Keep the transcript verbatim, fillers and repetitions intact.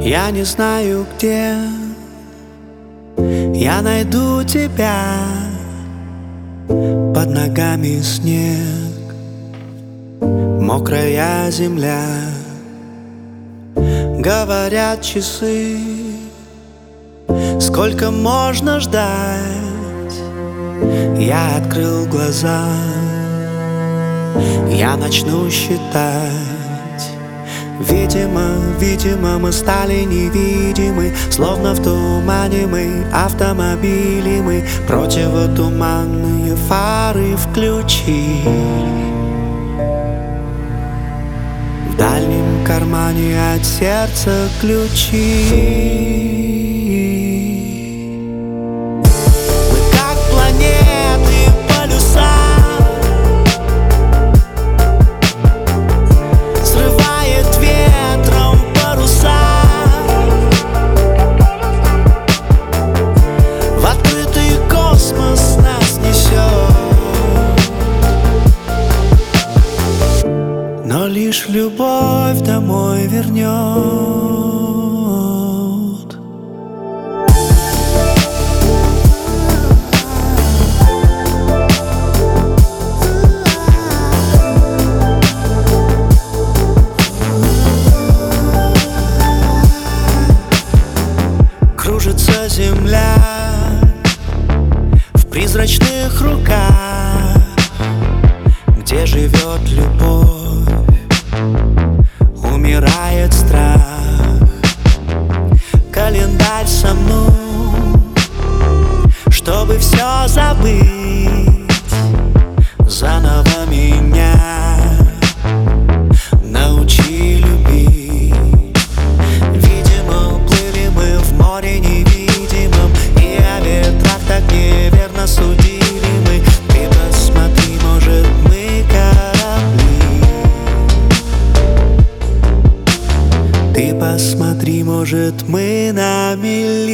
Я не знаю, где я найду тебя. Под ногами снег, мокрая земля. Говорят часы, сколько можно ждать. Я открыл глаза, я начну считать. Видимо, видимо, мы стали невидимы, словно в тумане мы, автомобили мы. Противотуманные фары включи. В дальнем кармане от сердца ключи. Мы как планеты, полюса, срывает ветром паруса. В открытый космос нас несет, но лишь любовь домой вернет. Кружится земля в призрачных руках, где живет любовь, умирает страх. Календарь сомну, чтобы все забыть. Заново меня научи любить. Видимо, плыли мы в море невидимом, и о ветрах так неверно судили мы. Ты посмотри, может, мы корабли. Ты посмотри, может, мы на мели.